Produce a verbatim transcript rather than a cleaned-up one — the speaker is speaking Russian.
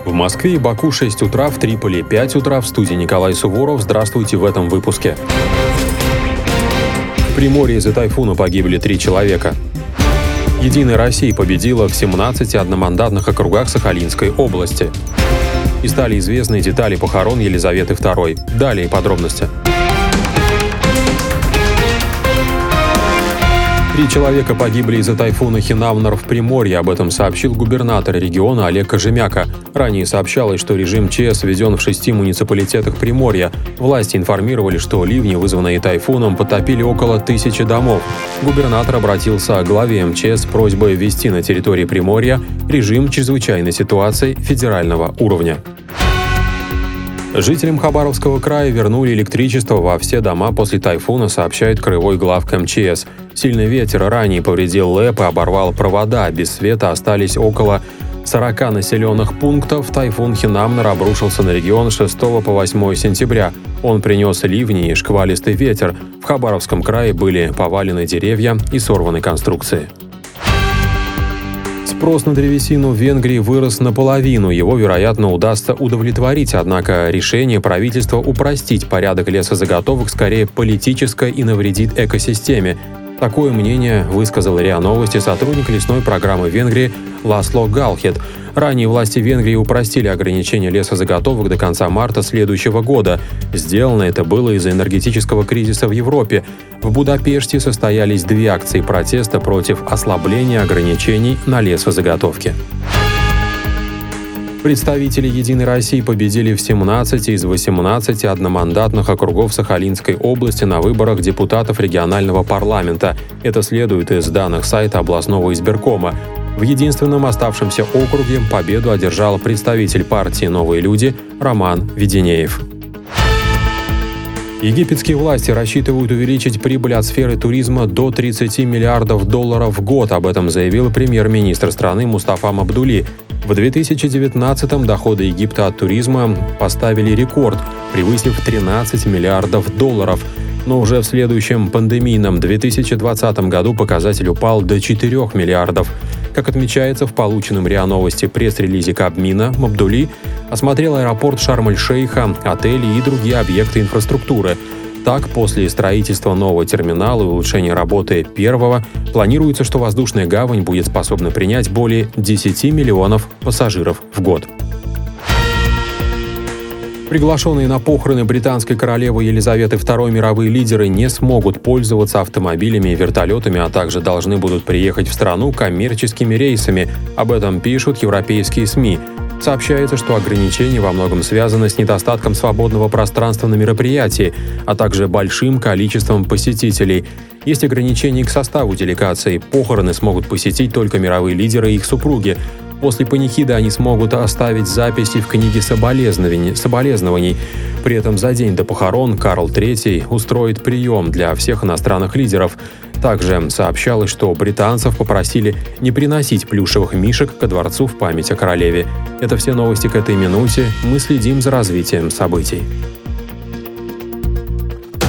В Москве и Баку шесть утра, в Триполи пять утра. В студии Николай Суворов. Здравствуйте в этом выпуске. В Приморье из-за тайфуна погибли три человека. «Единая Россия» победила в семнадцати одномандатных округах Сахалинской области. И стали известны детали похорон Елизаветы второй. Далее подробности. Три человека погибли из-за тайфуна Хинамнер в Приморье. Об этом сообщил губернатор региона Олег Кожемяка. Ранее сообщалось, что режим ЧС введен в шести муниципалитетах Приморья. Власти информировали, что ливни, вызванные тайфуном, потопили около тысячи домов. Губернатор обратился к главе МЧС с просьбой ввести на территории Приморья режим чрезвычайной ситуации федерального уровня. Жителям Хабаровского края вернули электричество во все дома после тайфуна, сообщает краевой главк МЧС. Сильный ветер ранее повредил ЛЭП и оборвал провода. Без света остались около сорока населенных пунктов. Тайфун Хинамнер обрушился на регион с шестого по восьмое сентября. Он принес ливни и шквалистый ветер. В Хабаровском крае были повалены деревья и сорваны конструкции. Спрос на древесину в Венгрии вырос наполовину. Его, вероятно, удастся удовлетворить, однако решение правительства упростить порядок лесозаготовок скорее политическое и навредит экосистеме. Такое мнение высказал РИА Новости сотрудник лесной программы Венгрии Ласло Галхет. Ранее власти Венгрии упростили ограничение лесозаготовок до конца марта следующего года. Сделано это было из-за энергетического кризиса в Европе. В Будапеште состоялись две акции протеста против ослабления ограничений на лесозаготовки. Представители «Единой России» победили в семнадцати из восемнадцати одномандатных округов Сахалинской области на выборах депутатов регионального парламента. Это следует из данных сайта областного избиркома. В единственном оставшемся округе победу одержал представитель партии «Новые люди» Роман Веденеев. Египетские власти рассчитывают увеличить прибыль от сферы туризма до тридцати миллиардов долларов в год. Об этом заявил премьер-министр страны Мустафа Мабдули. В две тысячи девятнадцатом доходы Египта от туризма поставили рекорд, превысив тринадцать миллиардов долларов. Но уже в следующем пандемийном две тысячи двадцатом году показатель упал до четырёх миллиардов. Как отмечается в полученном РИА Новости пресс-релизе Кабмина, Мабдули осмотрел аэропорт Шарм-эль-Шейха, отели и другие объекты инфраструктуры. Так, после строительства нового терминала и улучшения работы первого, планируется, что воздушная гавань будет способна принять более десяти миллионов пассажиров в год. Приглашенные на похороны британской королевы Елизаветы второй мировые лидеры не смогут пользоваться автомобилями и вертолетами, а также должны будут приехать в страну коммерческими рейсами. Об этом пишут европейские СМИ. Сообщается, что ограничения во многом связаны с недостатком свободного пространства на мероприятии, а также большим количеством посетителей. Есть ограничения к составу делегаций. Похороны смогут посетить только мировые лидеры и их супруги. После панихиды они смогут оставить записи в книге соболезнований. соболезнований. При этом за день до похорон Карл третий устроит прием для всех иностранных лидеров. Также сообщалось, что британцев попросили не приносить плюшевых мишек ко дворцу в память о королеве. Это все новости к этой минуте. Мы следим за развитием событий.